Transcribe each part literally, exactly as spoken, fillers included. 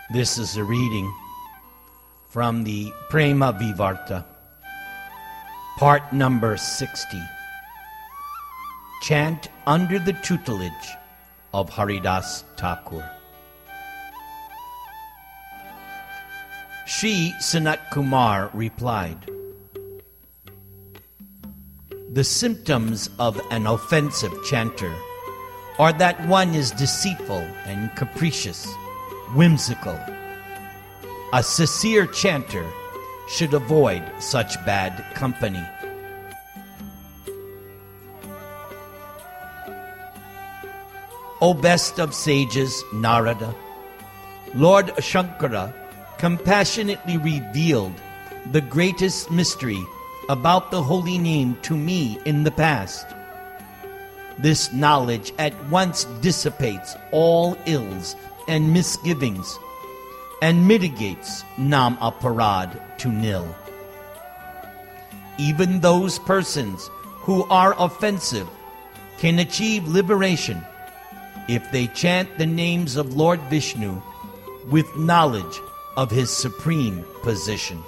This is a reading from the Prema Vivarta, part number sixty. Chant under the tutelage of Haridas Thakur. Shri Sanat Kumar replied, "The symptoms of an offensive chanter are that one is deceitful and capricious, whimsical. A sincere chanter should avoid such bad company. O best of sages, Narada, Lord Shankara compassionately revealed the greatest mystery about the holy name to me in the past. This knowledge at once dissipates all ills and misgivings and mitigates nam aparad to nil. Even those persons who are offensive can achieve liberation if they chant the names of Lord Vishnu with knowledge of his supreme position."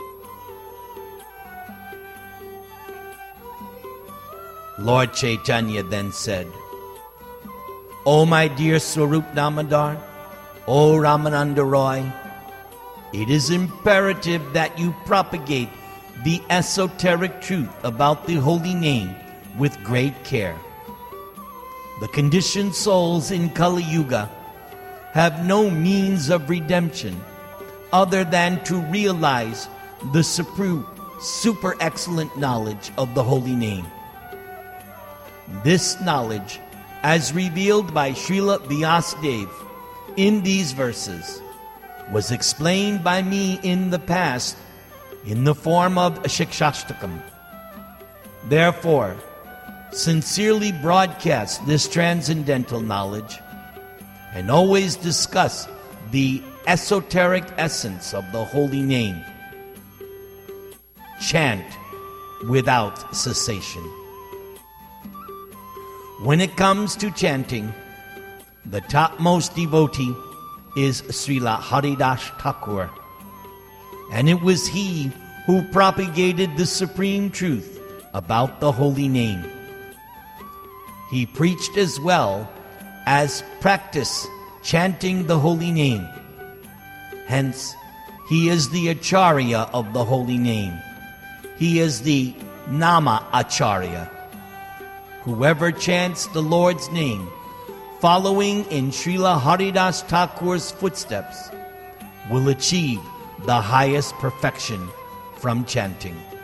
Lord Chaitanya then said, "O my dear Swarup Damodar, O Ramananda Roy, it is imperative that you propagate the esoteric truth about the holy name with great care. The conditioned souls in Kali Yuga have no means of redemption other than to realize the supreme, super excellent knowledge of the holy name. This knowledge, as revealed by Srila Vyasadeva in these verses, was explained by me in the past in the form of Shikshashtakam. Therefore, sincerely broadcast this transcendental knowledge and always discuss the esoteric essence of the holy name. Chant without cessation." When it comes to chanting, the topmost devotee is Srila Haridas Thakur, and it was he who propagated the supreme truth about the holy name. He preached as well as practiced chanting the holy name. Hence, he is the Acharya of the holy name. He is the Nama Acharya. Whoever chants the Lord's name, following in Srila Haridas Thakur's footsteps, will achieve the highest perfection from chanting.